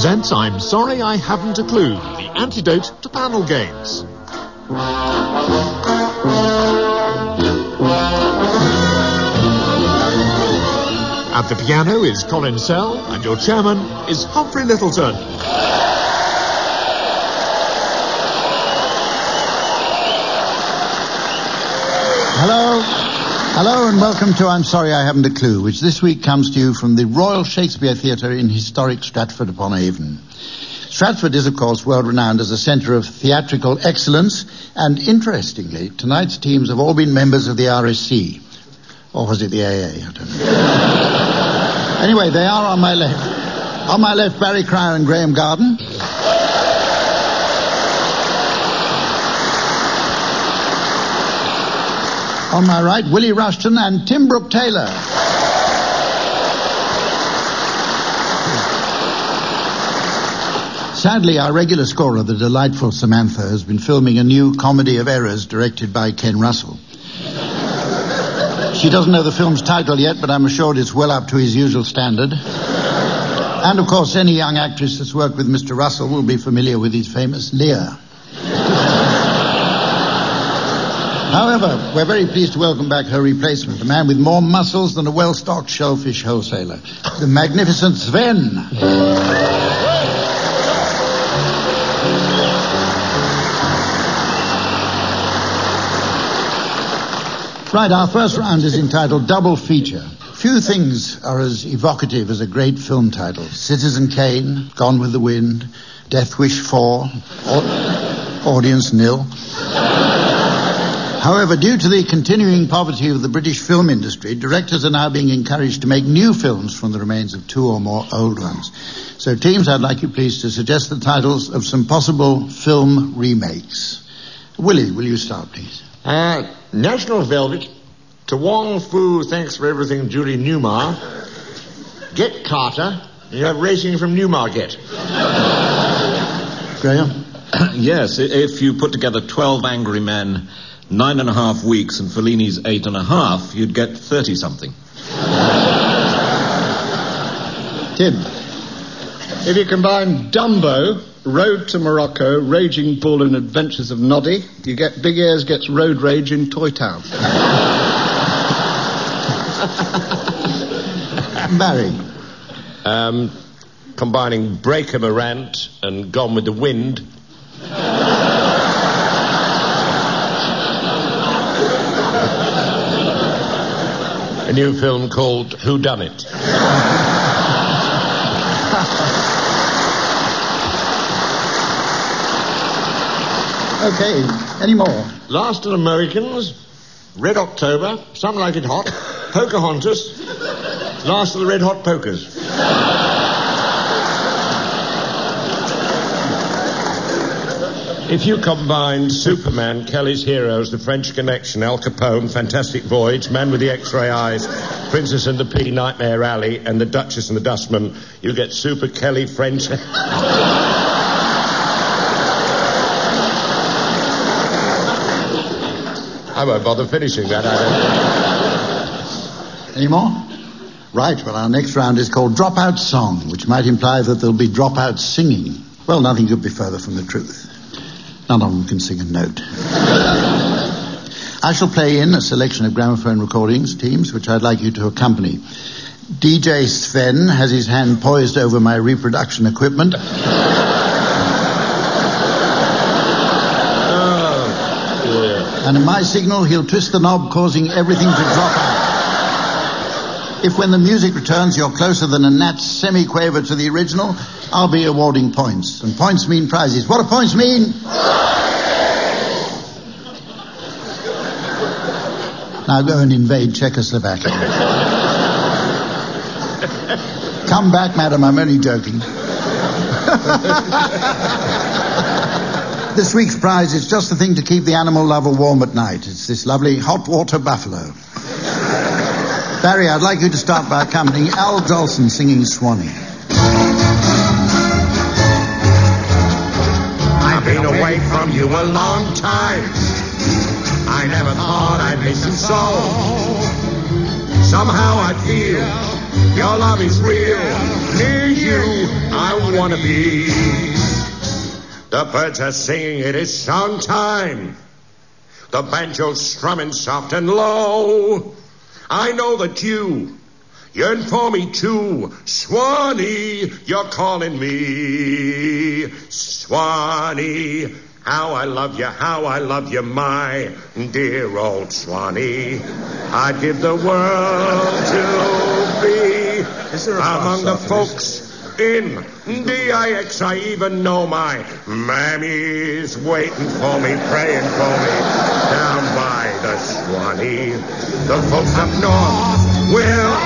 presents I'm Sorry I Haven't a Clue, the antidote to panel games. At the piano is Colin Sell, and your chairman is Humphrey Littleton. Hello and welcome to I'm Sorry I Haven't a Clue, which this week comes to you from the Royal Shakespeare Theatre in historic Stratford-upon-Avon. Stratford is, of course, world-renowned as a centre of theatrical excellence, and interestingly, tonight's teams have all been members of the RSC. Or was it the AA? I don't know. Anyway, they are on my left. On my left, Barry Cryer and Graham Garden. On my right, Willie Rushton and Tim Brooke-Taylor. Sadly, our regular scorer, the delightful Samantha, has been filming a new comedy of errors directed by Ken Russell. She doesn't know the film's title yet, but I'm assured it's well up to his usual standard. And, of course, any young actress that's worked with Mr. Russell will be familiar with his famous Lear. However, we're very pleased to welcome back her replacement, a man with more muscles than a well-stocked shellfish wholesaler, the magnificent Sven. Right, our first round is entitled Double Feature. Few things are as evocative as a great film title. Citizen Kane, Gone with the Wind, Death Wish 4, Audience Nil. However, due to the continuing poverty of the British film industry, directors are now being encouraged to make new films from the remains of two or more old ones. So, teams, I'd like you please to suggest the titles of some possible film remakes. Willie, will you start, please? National Velvet, To Wong Fu, Thanks for Everything, Julie Newmar. Get Carter, you have Racing from Newmarket. Graham? Yes, if you put together 12 Angry Men, 9.5 weeks, and Fellini's 8.5, you'd get 30-something. Tim? If you combine Dumbo, Road to Morocco, Raging Bull, and Adventures of Noddy, you get Big Ears Gets Road Rage in Toy Town. Barry? Combining Breaker Morant and Gone with the Wind. A new film called Whodunit. Okay, any more? Last of the Americans, Red October, Some Like It Hot, Pocahontas, Last of the Red Hot Pokers. If you combine Superman, Kelly's Heroes, The French Connection, Al Capone, Fantastic Voyage, Man with the X-Ray Eyes, Princess and the Pea, Nightmare Alley, and The Duchess and the Dustman, you'll get Super Kelly French... I won't bother finishing that, Any more? Right, well, our next round is called Dropout Song, which might imply that there'll be dropout singing. Well, nothing could be further from the truth. None of them can sing a note. I shall play in a selection of gramophone recordings, teams, which I'd like you to accompany. DJ Sven has his hand poised over my reproduction equipment. And at my signal, he'll twist the knob, causing everything to drop out. If when the music returns, you're closer than a gnat's semi-quaver to the original, I'll be awarding points. And points mean prizes. What do points mean? Now go and invade Czechoslovakia. Come back, madam, I'm only joking. This week's prize is just the thing to keep the animal lover warm at night. It's this lovely hot water buffalo. Barry, I'd like you to start by accompanying Al Jolson singing Swanee. I've been away from you a long time. I never thought I'd miss you so. Somehow I feel Your love is real. Near you, I want to be. The birds are singing, it is song time. The banjo's strumming soft and low. I know that you yearn for me too. Swanee, you're calling me. Swanee, how I love you, my dear old Swanee. I'd give the world to be among the folks in DIX. I even know my mammy's waiting for me, praying for me down by the Swanee. The folks up north will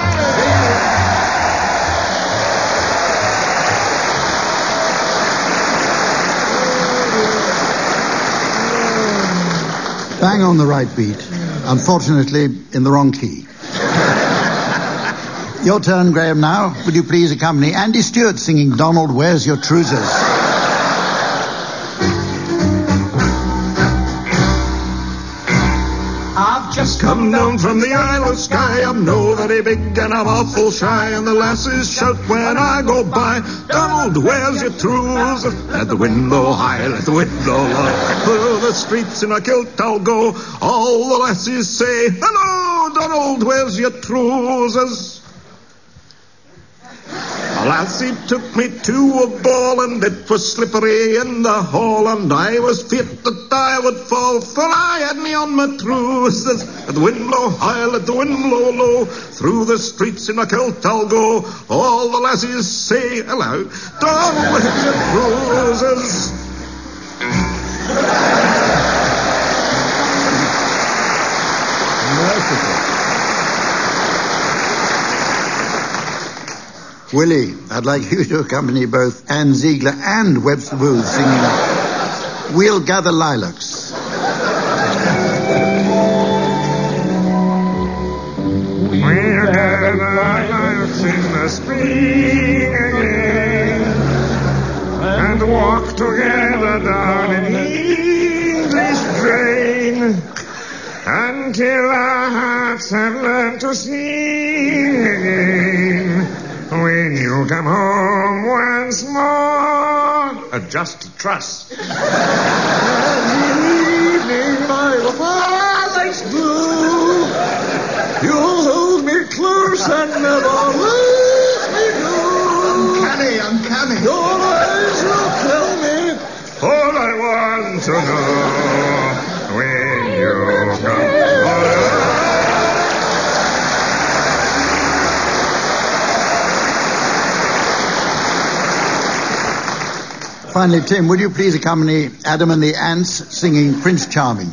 Bang on the right beat. Unfortunately, in the wrong key. Your turn, Graham, now. Would you please accompany Andy Stewart singing Donald, Where's Your Trousers? I've just come down from the Isle of Skye. I'm no very big and I'm awful shy, and the lasses shout when I go by, Donald, where's your trousers? Let the wind blow high, let the wind blow low. Through the streets in a kilt I'll go. All the lasses say, hello, Donald, where's your trousers? A lassie took me to a ball, and it was slippery in the hall, and I was feared that I would fall, for I had me on my trousers. Let the wind blow high, let the wind blow low. Through the streets in a kilt I'll go. All the lassies say hello, Donald, where's your trousers? Merciful. Willie, I'd like you to accompany both Anne Ziegler and Webster Booth singing We'll Gather Lilacs. We'll gather lilacs in the spring again, and walk together down an English drain, until our hearts have learned to sing again. When you come home once more, adjust to trust. And evening by the firelight's blue, you'll hold me close and never let me go. Uncanny. Your eyes will tell me all I want to know. When you come home. Finally, Tim, would you please accompany Adam and the Ants singing Prince Charming?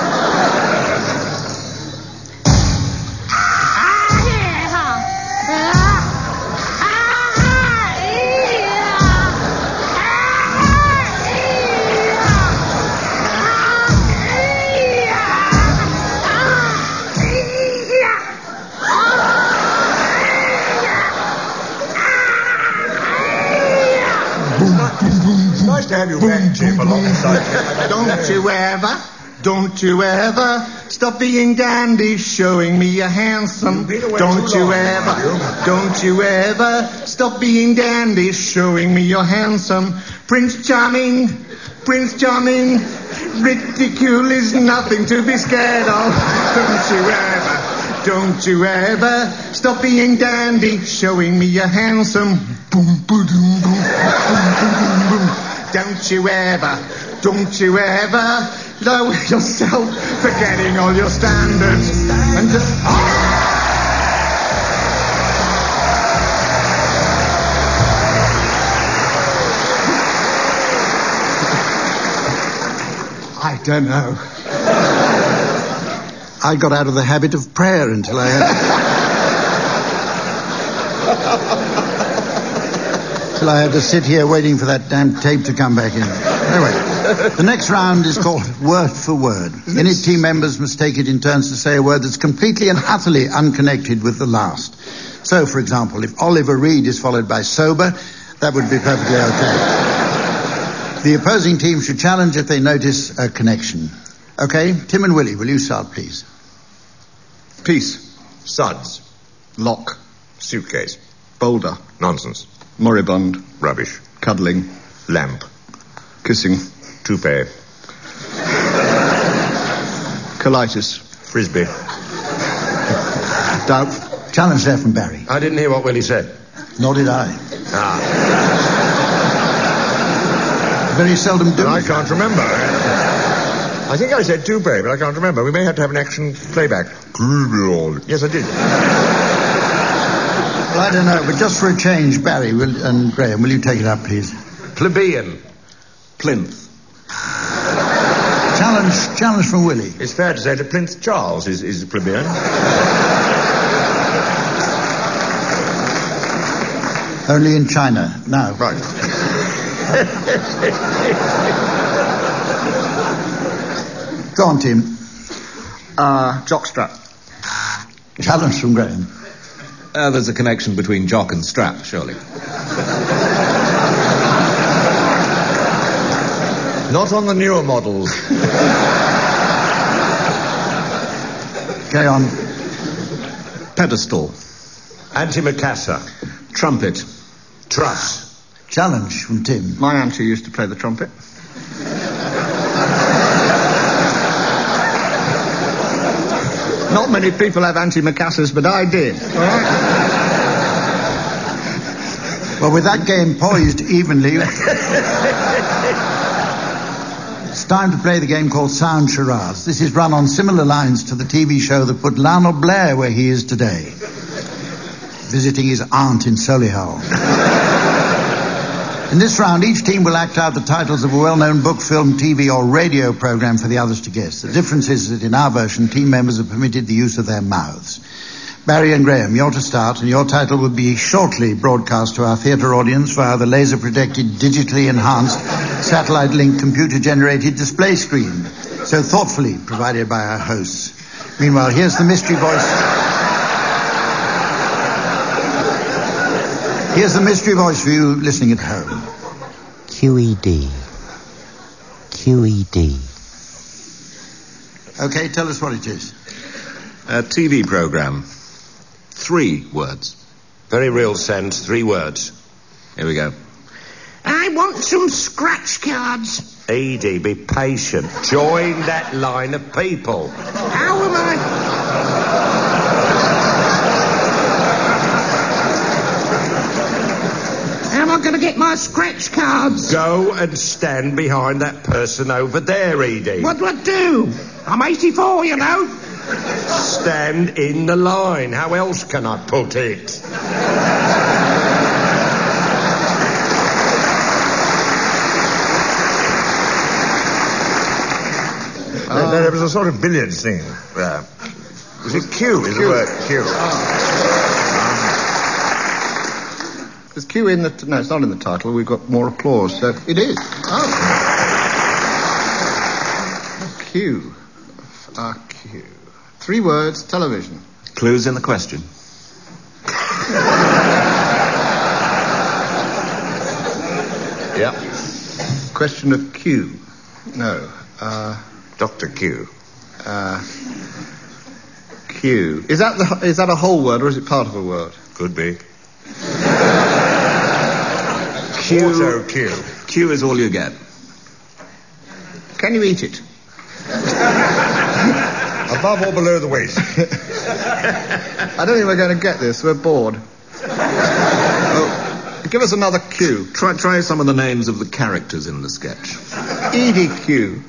Nice to have you back, Chip, alongside. Don't you ever stop being dandy, showing me you're handsome. Don't you ever stop being dandy, showing me you're handsome. Prince Charming, ridicule is nothing to be scared of. Don't you ever stop being dandy, showing me you're handsome. Boom, boom, boom, boom, boom, boom, boom. Don't you ever lower yourself, forgetting all your standards, and just... I don't know. I got out of the habit of prayer until I had to sit here waiting for that damn tape to come back in. Anyway, the next round is called Word for Word. Any team members must take it in turns to say a word that's completely and utterly unconnected with the last. So, for example, if Oliver Reed is followed by sober, that would be perfectly okay. The opposing team should challenge if they notice a connection. Okay, Tim and Willie, will you start, please? Peace. Suds. Lock. Suitcase. Boulder. Nonsense. Moribund. Rubbish. Cuddling. Lamp. Kissing. Toupee. Colitis. Frisbee. Doubt. Challenge there from Barry. I didn't hear what Willie said. Nor did I. Very seldom do. I can't remember. I think I said toupee, but I can't remember. We may have to have an action playback. Yes, I did. Well, I don't know, but just for a change, Barry and Graham, will you take it up, please? Plebeian. Plinth. Challenge from Willie. It's fair to say that Prince Charles is a plebeian. Only in China. Now. Right. Go on, Tim. Jockstrap. Challenge from Graham. There's a connection between jock and strap, surely. Not on the newer models. Carry on. Pedestal. Antimacassar. Trumpet. Truss. Challenge from Tim. My auntie used to play the trumpet. Not many people have antimacassars, but I did. All right? Well, with that game poised evenly, it's time to play the game called Sound Charades. This is run on similar lines to the TV show that put Lionel Blair where he is today, visiting his aunt in Solihull. In this round, each team will act out the titles of a well-known book, film, TV or radio program for the others to guess. The difference is that in our version, team members are permitted the use of their mouths. Barry and Graham, you're to start, and your title will be shortly broadcast to our theatre audience via the laser-protected, digitally enhanced, satellite-linked, computer-generated display screen, so thoughtfully provided by our hosts. Meanwhile, here's the mystery voice. Here's the mystery voice for you listening at home. QED. QED. Okay, tell us what it is. A TV program. 3 words. Very real sense. 3 words. Here we go. I want some scratch cards. Edie, be patient. Join that line of people. How am I? How am I going to get my scratch cards? Go and stand behind that person over there, Edie. What do I do? I'm 84, you know. Stand in the line. How else can I put it? There was a sort of billiards thing there. Was it Q? Is the word Q? There's Q in the... No, it's not in the title. We've got more applause, so it is. Oh. Q. Q. 3 words, television. Clues in the question. Yep. Question of Q. No. Dr. Q. Q. Is that a whole word or is it part of a word? Could be. Q. Auto Q. Q is all you get. Can you eat it? Above or below the waist? I don't think we're going to get this. We're bored. Oh, give us another Q. Try some of the names of the characters in the sketch. EDQ.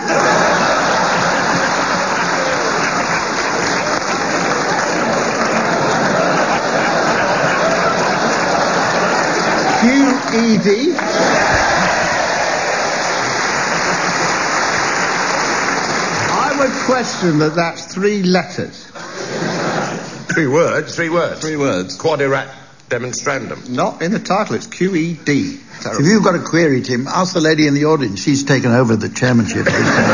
QED. I would question that that's 3 letters. 3 words? 3 words. 3 words. Quadirat demonstrandum. Not in the title. It's QED. If you've got a query, Tim, ask the lady in the audience. She's taken over the chairmanship.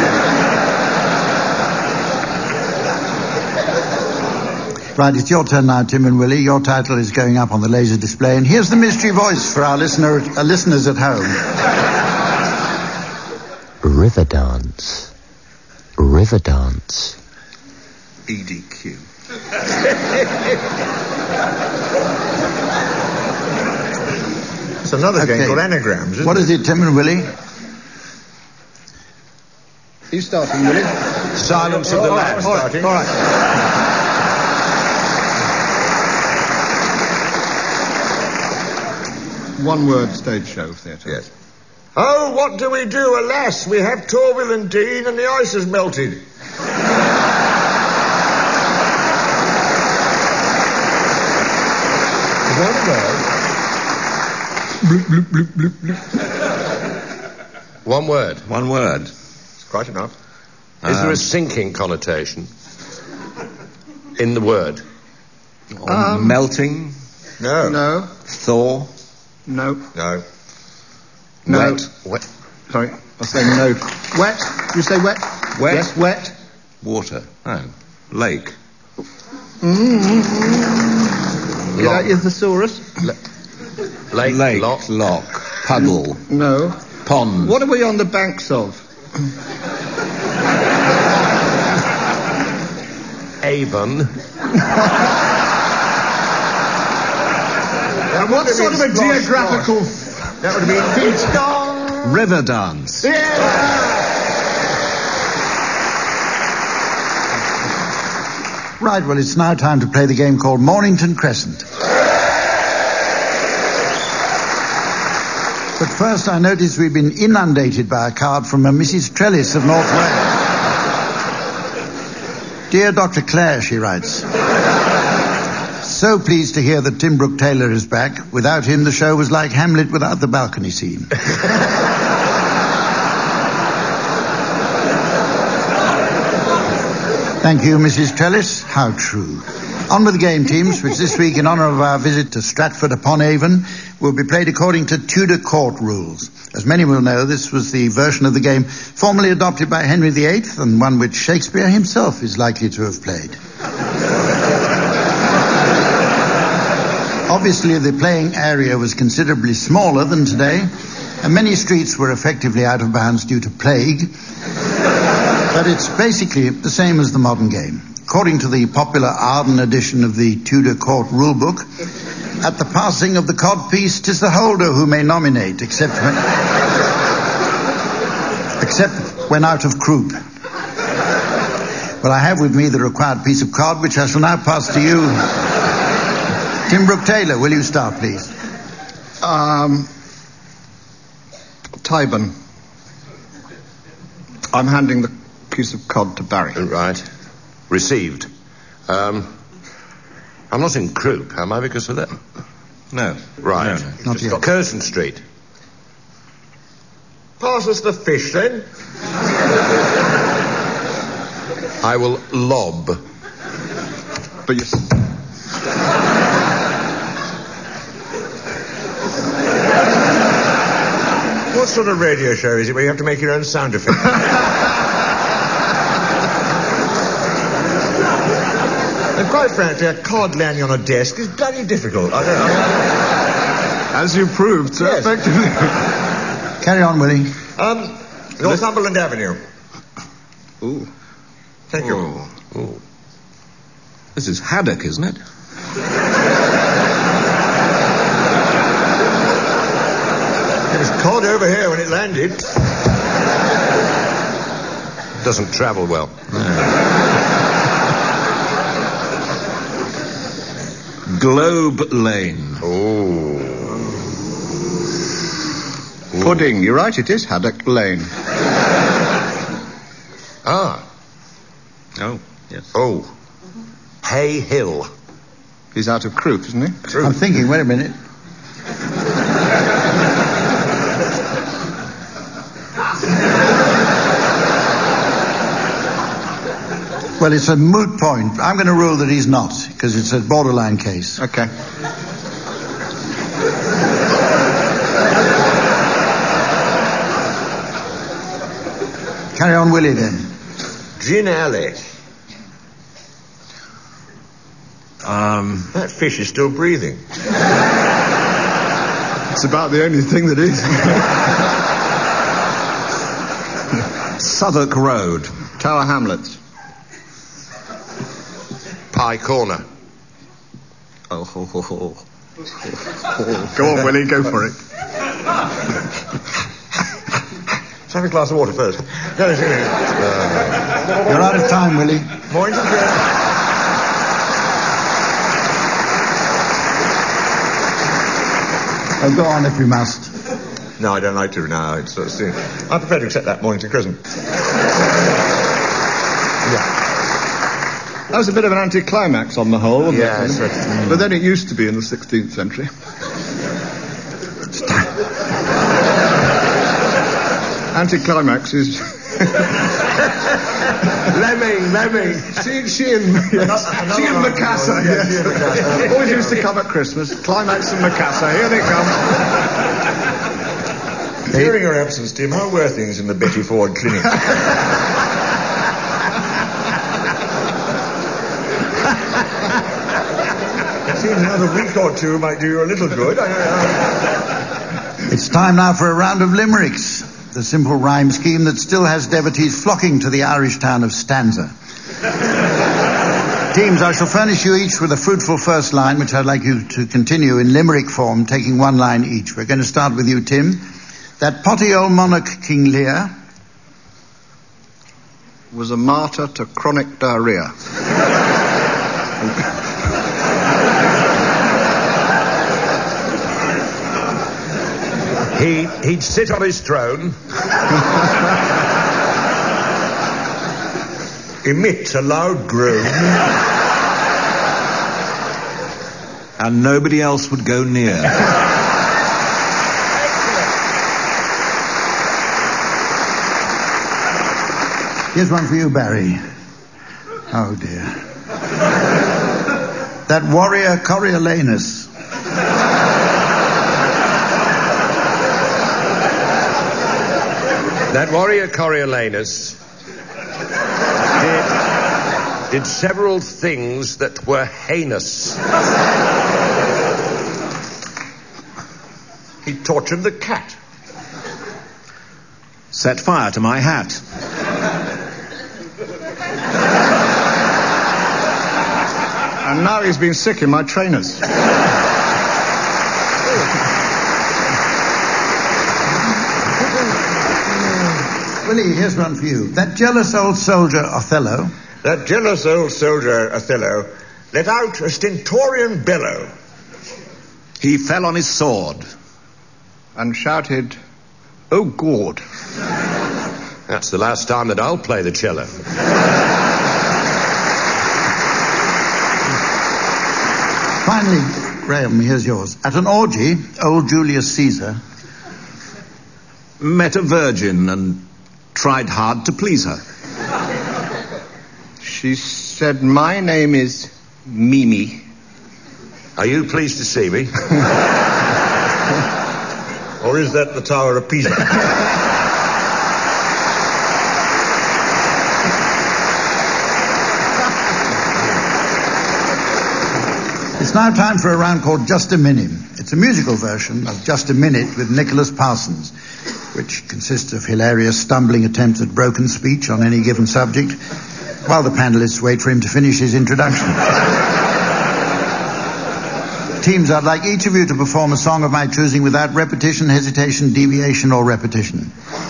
Right, it's your turn now, Tim and Willie. Your title is going up on the laser display. And here's the mystery voice for our listeners at home. River dance. River dance. EDQ. It's another game called Anagrams, isn't What is it, Tim and Willie? You starting, Willie? Silence of the Lambs. All right. One word stage show theatre. Yes. Oh, what do we do? Alas, we have Torvill and Dean and the ice has melted. One word. One word. It's quite enough. Is there a sinking connotation in the word? Melting. No. No. Thaw. No. No. No. Wet. Sorry, I'll say no. Wet. You say wet? Wet. Yes, wet. Water. Oh. Lake. Is that your thesaurus? Lake. Lock. Puddle. No. Pond. What are we on the banks of? Avon. What sort of a geographical... That would have been beach dong. River dance. Right, well, it's now time to play the game called Mornington Crescent. But first, I notice we've been inundated by a card from a Mrs. Trellis of North Wales. Dear Dr. Clare, she writes. So pleased to hear that Tim Brooke Taylor is back. Without him, the show was like Hamlet without the balcony scene. Thank you, Mrs. Trellis. How true. On with the game, teams, which this week, in honour of our visit to Stratford-upon-Avon, will be played according to Tudor court rules. As many will know, this was the version of the game formally adopted by Henry VIII, and one which Shakespeare himself is likely to have played. Obviously, the playing area was considerably smaller than today, and many streets were effectively out of bounds due to plague. But it's basically the same as the modern game. According to the popular Arden edition of the Tudor Court Rulebook, at the passing of the codpiece, 'tis the holder who may nominate, except when out of croup. Well, I have with me the required piece of cod, which I shall now pass to you. Tim Brooke Taylor, will you start, please? Tyburn. I'm handing the piece of cod to Barry. Right. Received. I'm not in croup, am I, because of that? No. Right. No. Not yet. Curzon Street. Pass us the fish, then. I will lob. But you... What sort of radio show is it where you have to make your own sound effects? And quite frankly, a cod landing on a desk is bloody difficult. I don't know. As you proved so Yes. effectively. Carry on, Willie. Northumberland Avenue. Ooh. Thank you. Oh. This is haddock, isn't it? It was cod over here when it landed. Doesn't travel well. Globe Lane. Oh. Pudding. You're right, it is Haddock Lane. Ah. Oh, yes. Oh. Hay Hill. He's out of croup, isn't he? True. I'm thinking, wait a minute. Well, it's a moot point. I'm going to rule that he's not, because it's a borderline case. Okay. Carry on, Willie, then. Gin Alley. That fish is still breathing. It's about the only thing that is. Southwark Road. Tower Hamlets. pie corner. Oh. Go on, Willie, go for it. Let's have a glass of water first. You're out of time, Willie. Mornington. Oh, go on if you must. No, I don't like to now. I prefer to accept that Mornington Crescent. Yeah. That was a bit of an anticlimax on the whole, wasn't Yes, it? But then it used to be in the 16th century. Anticlimax is... Lemming. She and Macassar, yes. Always used to come at Christmas. Climax and Macassar, here they come. During your absence, Tim, how were things in the Betty Ford Clinic? It seems another week or two might do you a little good. It's time now for a round of limericks. The simple rhyme scheme that still has devotees flocking to the Irish town of Stanza. Teams, I shall furnish you each with a fruitful first line, which I'd like you to continue in limerick form, taking one line each. We're going to start with you, Tim. That potty old monarch, King Lear, was a martyr to chronic diarrhea. He'd sit on his throne, emit a loud groan, And nobody else would go near. Here's one for you, Barry. Oh, dear. That warrior Coriolanus. that warrior Coriolanus did several things that were heinous. he tortured the cat. Set fire to my hat. And now he's been sick in my trainers. Willie, here's one for you. That jealous old soldier, Othello. That jealous old soldier, Othello, let out a stentorian bellow. He fell on his sword. And shouted, "Oh, God." That's the last time that I'll play the cello. Finally, Graham, here's yours. At an orgy, old Julius Caesar Met a virgin and tried hard to please her. She said, "My name is Mimi." Are you pleased to see me? Or is that the Tower of Pisa? It's now time for a round called Just a Minute. It's a musical version of Just a Minute with Nicholas Parsons, which consists of hilarious stumbling attempts at broken speech on any given subject, while the panelists wait for him to finish his introduction. Teams, I'd like each of you to perform a song of my choosing without repetition, hesitation, deviation, or repetition.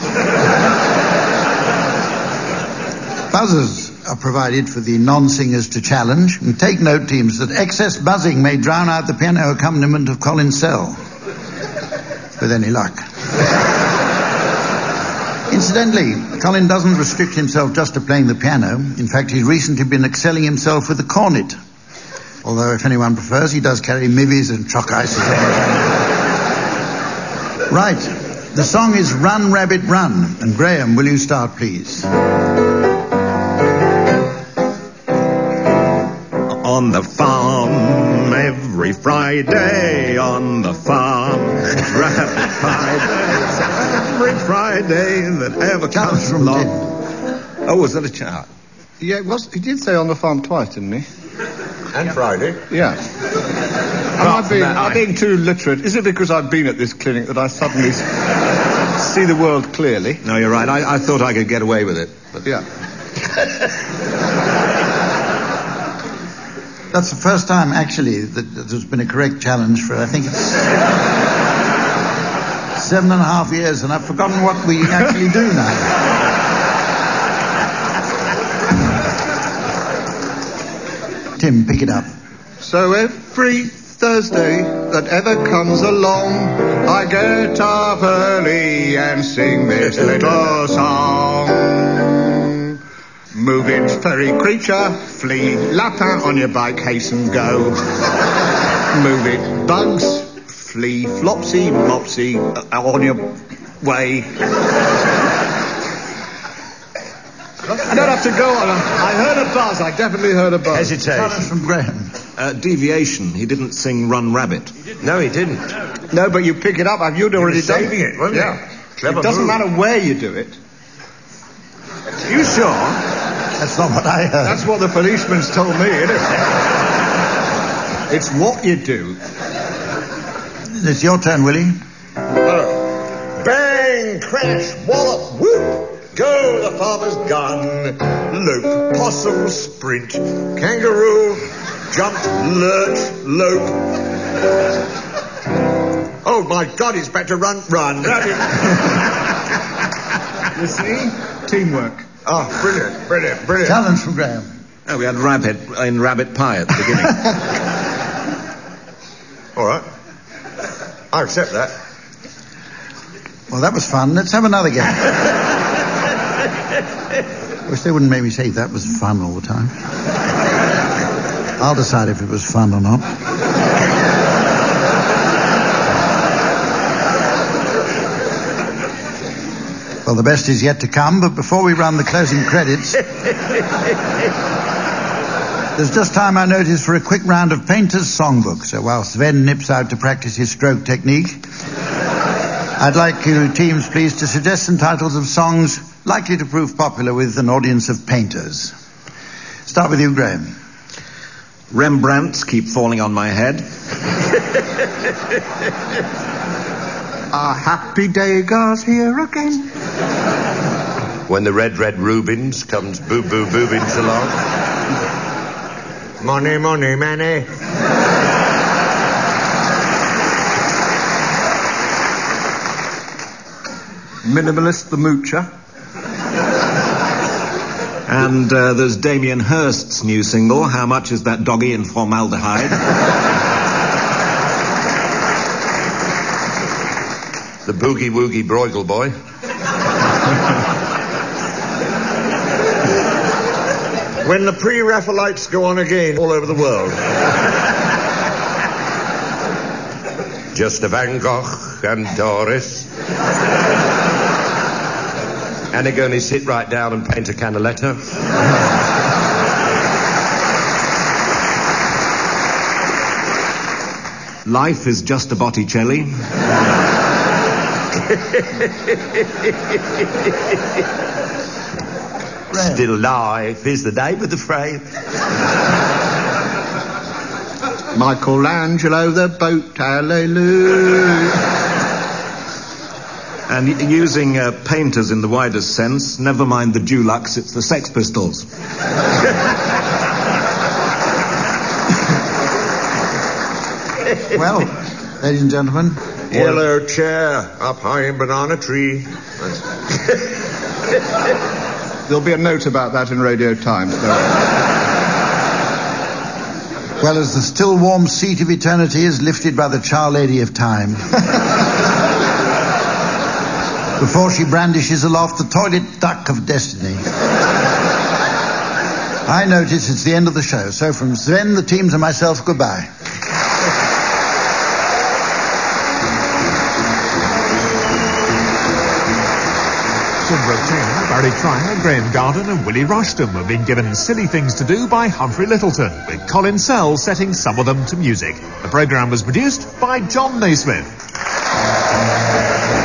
Buzzers are provided for the non-singers to challenge. And take note, teams, that excess buzzing may drown out the piano accompaniment of Colin Sell, with any luck. Incidentally, Colin doesn't restrict himself just to playing the piano. In fact, he's recently been excelling himself with the cornet. Although, if anyone prefers, he does carry mivies and chalk ices. Right. The song is Run, Rabbit, Run. And Graham, will you start, please? On the farm, every Friday, on the farm, Rabbit Friday, every Friday that ever comes from along. Tim. Oh, was that a chart? Yeah, he did say on the farm twice, didn't he? And Friday. Yeah. I've been too literate. Is it because I've been at this clinic that I suddenly see the world clearly? No, you're right. I thought I could get away with it. But... Yeah. That's the first time, actually, that there's been a correct challenge for, I think it's 7.5 years, and I've forgotten what we actually do now. Tim, pick it up. So every Thursday that ever comes along, I get up early and sing this little song. Move it, furry creature, flee, lapin on your bike, hasten, go. Move it, bugs, flee, flopsy, mopsy, on your way. I don't have to go on. I heard a buzz. I definitely heard a buzz. Hesitation. From Graham. Deviation. He didn't sing Run Rabbit. No, he didn't. No, but you pick it up. You'd already done saving it, wasn't Yeah. it? Clever It doesn't move. matter where you do it. You sure? That's not what I heard. That's what the policeman's told me, isn't it? It's what you do. It's your turn, Willie. Bang, crash, wallop, whoop. Go the farmer's gun. Lope, possum, sprint. Kangaroo, jumped, lurch, lope. Oh, my God, it's better run. You see? Teamwork. Oh, brilliant. Challenge from Graham. Oh, we had rabbit in rabbit pie at the beginning. All right. I accept that. Well, that was fun. Let's have another game. Wish they wouldn't make me say that was fun all the time. I'll decide if it was fun or not. Well, the best is yet to come, but before we run the closing credits, there's just time, I notice, for a quick round of Painter's Songbook. So while Sven nips out to practice his stroke technique, I'd like you teams, please, to suggest some titles of songs likely to prove popular with an audience of painters. Start with you, Graham. Rembrandts Keep Falling on My Head. A happy day goes here again. When the red Rubens comes boobins along. Money, manny. Minimalist the Moocher. And there's Damien Hirst's new single, How Much Is That Doggy in Formaldehyde? The Boogie Woogie Bruegel Boy. When the pre-Raphaelites go on again all over the world. Just a Van Gogh and Doris. And they're going to sit right down and paint a Canaletto. Life is Just a Botticelli. Still life is the name of the frame. Michelangelo the boat, hallelujah. And using painters in the widest sense, never mind the Dulux, it's the Sex Pistols. Well, ladies and gentlemen. Yellow chair up high in banana tree. There'll be a note about that in Radio Times. Well, as the still warm seat of eternity is lifted by the Char Lady of Time, before she brandishes aloft the toilet duck of destiny, I notice it's the end of the show. So from Sven, the teams, and myself, goodbye. Routine, Barry Trier, Graham Garden and Willie Rushton have been given Silly Things to Do by Humphrey Littleton, with Colin Sell setting some of them to music. The programme was produced by John Naismith.